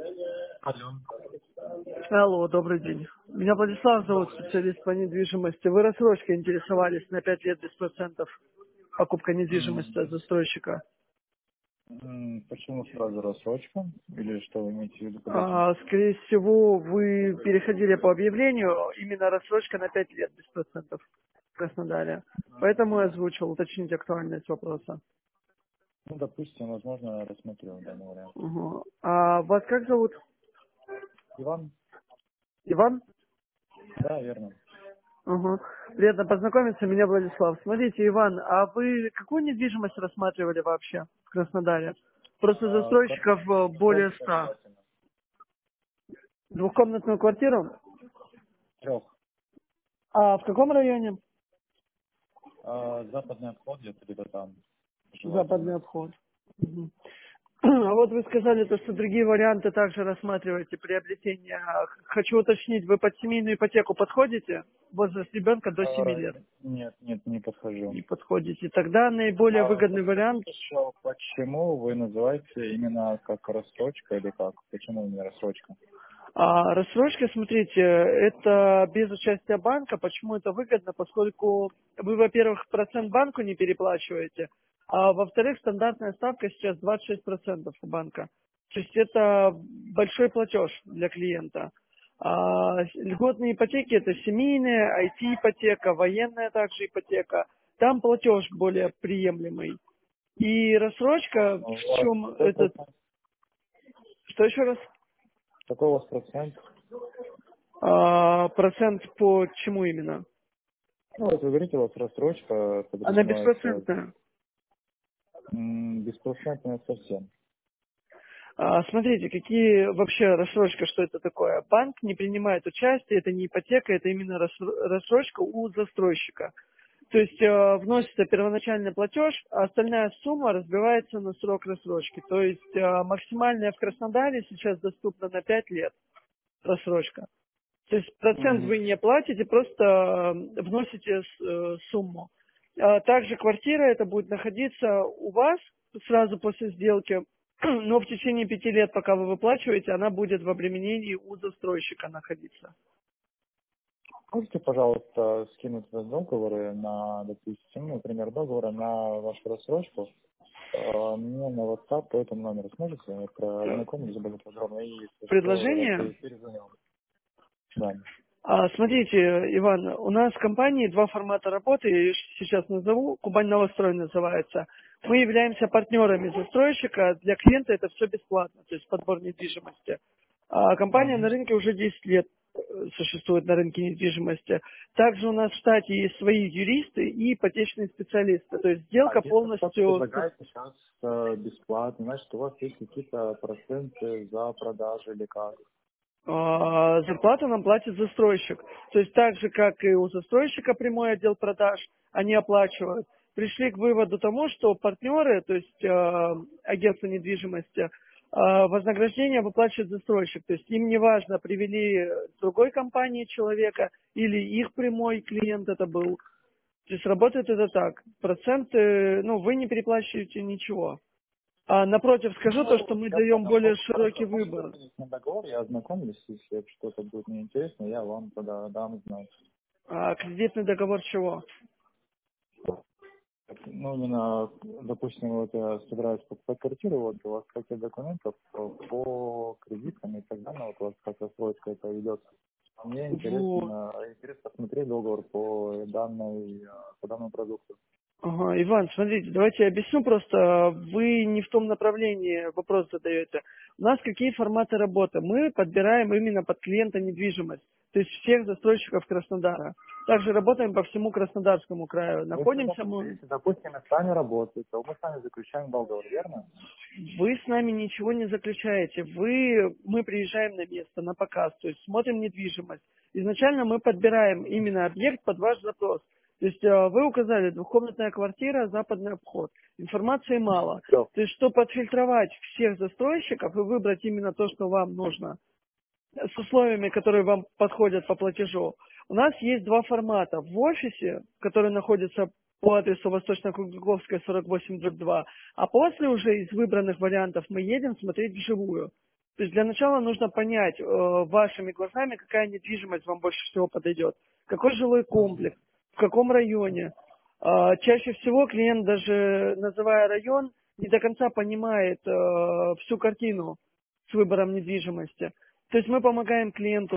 Алло. Алло, добрый день. Меня Владислав зовут, специалист по недвижимости. Вы рассрочкой интересовались на 5 лет без процентов. Покупка недвижимости от застройщика. Почему сразу рассрочка? Или что вы имеете в виду под этим? Скорее всего, вы переходили по объявлению именно рассрочка на 5 лет без процентов в Краснодаре. Поэтому я озвучил уточнить актуальность вопроса. Ну, допустим, возможно, я рассмотрю данный вариант. Угу. А вас как зовут? Иван? Иван? Да, верно. Угу. Приятно познакомиться, меня Владислав. Смотрите, Иван, а вы какую недвижимость рассматривали вообще в Краснодаре? Просто застройщиков более Квартира 100. желательно. Двухкомнатную квартиру? 3. А в каком районе? Западный обход где-то там. Западный Желательно. обход. Мгм. А вот вы сказали, то, что другие варианты также рассматриваете приобретение. Хочу уточнить, вы под семейную ипотеку подходите? Возраст ребенка до 7 лет. Нет, не подхожу. Не подходите. Тогда наиболее выгодный вариант. Подскажите еще, почему вы называете именно как рассрочка или как? Почему именно рассрочка? Рассрочка, смотрите, это без участия банка. Почему это выгодно? Поскольку вы, во-первых, процент банку не переплачиваете, а во-вторых, стандартная ставка сейчас 26% у банка. То есть это большой платеж для клиента. Льготные ипотеки — это семейная, IT-ипотека, военная также ипотека. Там платеж более приемлемый. И рассрочка, У в вас чем какой этот... процент? Что еще раз? Какой у вас процент? Процент по чему именно? Ну, вот вы говорите, у вас рассрочка Она подразумевается беспроцентная. беспроцентная совсем. Смотрите, какие вообще рассрочка, что это такое? Банк не принимает участие, это не ипотека, это именно рассрочка у застройщика. То есть вносится первоначальный платеж, а остальная сумма разбивается на срок рассрочки. То есть максимальная в Краснодаре сейчас доступна на 5 лет рассрочка. То есть процент Мгм. вы не платите, просто вносите сумму. Также квартира это будет находиться у вас сразу после сделки, но в течение 5 лет, пока вы выплачиваете, она будет в обременении у застройщика находиться. Можете, пожалуйста, скинуть договоры на, допустим, например, договоры на вашу рассрочку мне на WhatsApp по этому номеру сможете? Я ознакомлюсь более подробно и, если что, Предложение? перезвоню. Да. Смотрите, Иван, у нас в компании два формата работы, я сейчас назову, Кубань Новострой называется. Мы являемся партнерами застройщика, для клиента это все бесплатно, то есть подбор недвижимости. Компания на Мгм. рынке уже 10 лет существует на рынке недвижимости. Также у нас в штате есть свои юристы и ипотечные специалисты, то есть А сделка если что-то полностью... предлагаете сейчас бесплатно, значит, у вас есть какие-то проценты за продажи или как? Зарплату нам платит застройщик. То есть так же, как и у застройщика прямой отдел продаж, они оплачивают. Пришли к выводу тому, что партнеры, то есть агентство недвижимости, вознаграждение выплачивает застройщик. То есть им не важно, привели с другой компании человека или их прямой клиент это был. То есть работает это так. Проценты, ну, вы не переплачиваете ничего. Напротив, скажу то, что Ну, мы я даем понял. более Ну, хорошо. широкий Можете выбор. принести на договор, я ознакомлюсь, если что-то будет мне интересно, я вам тогда дам знать. Кредитный договор чего? Ну, именно, допустим, вот я собираюсь покупать квартиру, вот у вас какие документов по кредитам и так далее, вот у вас как рассрочка это ведется. Мне Вот. интересно посмотреть договор по данному продукту. Ага, Иван, смотрите, давайте я объясню просто. Вы не в том направлении вопрос задаете. У нас какие форматы работы? Мы подбираем именно под клиента недвижимость. То есть всех застройщиков Краснодара. Также работаем по всему Краснодарскому краю. Если, Находимся мы... допустим, мы с вами работаем, то мы с вами заключаем договор, верно? Вы с нами ничего не заключаете. Мы приезжаем на место, на показ, то есть смотрим недвижимость. Изначально мы подбираем именно объект под ваш запрос. То есть вы указали двухкомнатная квартира, западный обход. Информации мало. Все. То есть, чтобы отфильтровать всех застройщиков и выбрать именно то, что вам нужно, с условиями, которые вам подходят по платежу. У нас есть два формата. В офисе, который находится по адресу Восточно-Кругликовская, 48/2, а после уже из выбранных вариантов мы едем смотреть вживую. То есть для начала нужно понять вашими глазами, какая недвижимость вам больше всего подойдет. Какой жилой комплекс, в каком районе. Чаще всего клиент, даже называя район, не до конца понимает всю картину с выбором недвижимости. То есть мы помогаем клиенту